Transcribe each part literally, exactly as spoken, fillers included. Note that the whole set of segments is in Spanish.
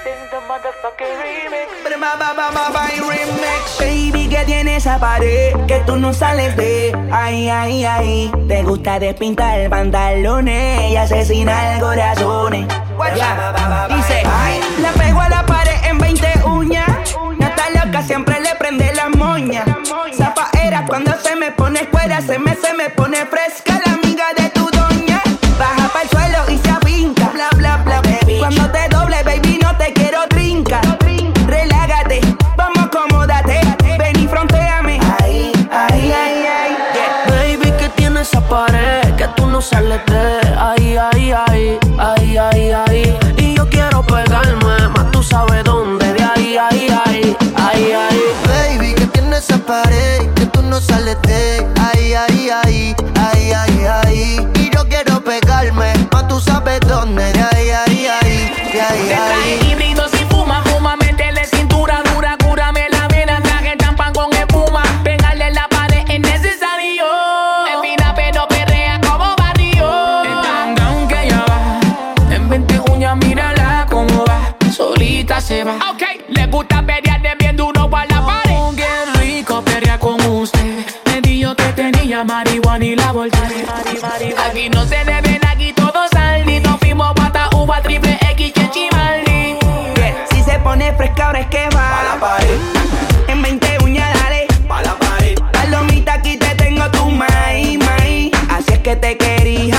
is the motherfucking remix. Baby, que tiene esa pared que tú no sales de. Ay, ay, ay. Te gusta despintar pantalones y asesinar corazones. Yeah. Dice, ay, la pego a la pared en veinte uñas. No está loca, siempre le prende las moñas. Zafaera cuando se me pone fuera, se me, se me pone fresca la amiga de tu doña. Baja pa'l suelo y se afinca, bla, bla, bla, baby. Cuando te doble, baby, no te quiero trinca. Relágate, vamos, acomódate. Ven y frontéame. Ay, ay, ay, ay, yeah. Baby, que tiene esa pared que tú no sales de. Ay, ay, ay, ay, ay, ay. Y yo quiero pegarme, más tú sabes dónde. De ahí, ay, ay, ay, ay. Baby, que tiene esa pared que tú no sales de. Ay, ay, ay, ay, ay, ay. Y yo quiero pegarme, más tú sabes dónde. De ahí, ay, ay, de ahí, Te traje ay. híbrido si fuma, fuma, métele cintura dura, cúrame la vena, traje champán con espuma, pegarle la pared es necesario. Es fina pero perrea como barrio. El down down que ella va, en veinte uñas mírala como va, solita se va. Ok, le gusta pelear de bien duro para la pared. Oh, qué rico pelear con usted, me dijo que tenía marihuana y la volteé. Aquí no se deben, aquí todos salen, nos fuimos pata uva triple X que chimaldi. Yeah. Si se pone fresca ahora es que va. Pa' la pared, En veinte uñas dale. pa' la pared. Palomita, aquí te tengo tu maíz, maíz. Así es que te quería.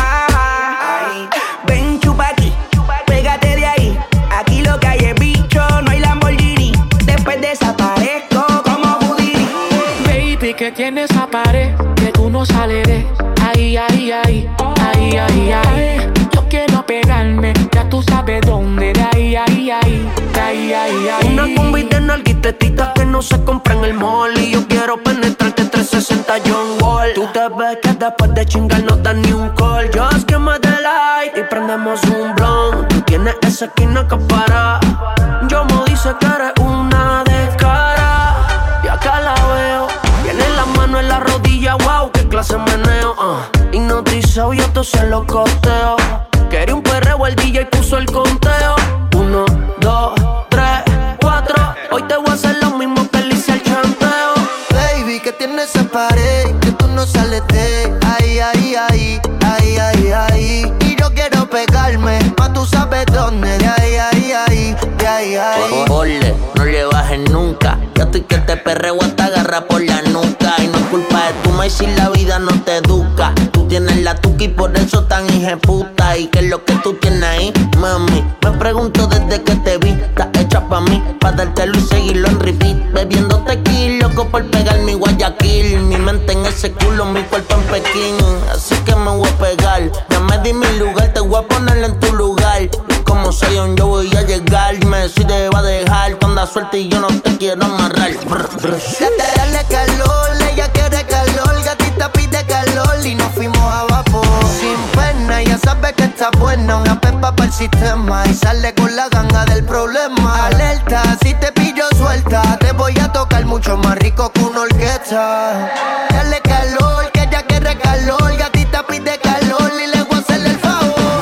Ay. Ven, chupa aquí, pégate de ahí. Aquí lo que hay es bicho, no hay Lamborghini. Después desaparezco como Houdini. Baby, que tienes esa pared que tú no sales de. Ay, ay, ay, ay, ay, ay. Yo quiero pegarme, ya tú sabes dónde. De ahí, ay, ay, ay, ay, ay. Una combi de nalguitetitas que no se compra en el mall. Y yo quiero penetrarte trescientos sesenta John Wall. Tú te ves que después de chingar no das ni un call. Just give me the light y prendemos un blunt. Tú tienes esa esquina que para. Yo me dice que eres una descara. Y acá la veo, tiene la mano en la rodilla. Wow, qué clase meneo. uh. Hipnotizado y esto se lo costeo. Quería un perreo, el D J puso el conteo. Uno, dos, tres, cuatro. Hoy te voy a hacer lo mismo que le hice al chanteo. Baby, que tiene esa pared que tú no sales de. Ay, ay, ay, ay, ay, ay. Y yo quiero pegarme, más tú sabes dónde. De ahí, ay, ay, de ahí, ay. Ole, no le bajes nunca. Yo estoy que te perreo hasta agarra por la nuca. Y no es culpa de tu maíz si la vida no te educa. Tú tienes la tuca y por eso tan hijeputa. ¿Y qué es lo que tú tienes ahí, mami? Me pregunto desde que te vi. Estás hecha pa' mí, pa' dártelo y seguirlo en repeat. Bebiendo tequila, loco por pegar mi Guayaquil. Mi mente en ese culo, mi cuerpo en Pekín. Así que me voy a pegar. Ya me di mi lugar, te voy a poner en tu lugar. Y como soy un yo voy a llegar. Me decide va a dejar cuando da suerte y yo no te quiero amarrar. Brr, brr. Gata, dale calor, ella quiere calor. Gatita pide calor y nos fuimos a vapor. Sin pena, ya sabe que está buena. Una pepa para el sistema y sale con la ganga del problema. Alerta, si te pillo suelta, te voy a tocar mucho más rico que una orquesta. Dale calor, que ella quiere calor. Gatita pide calor y le voy a hacer el favor.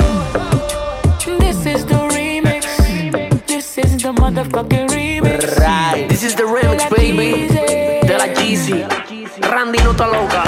This is the remix. This is the motherfucking remix. Right. This is the remix, baby. De la Jeezy. Randy no está loca.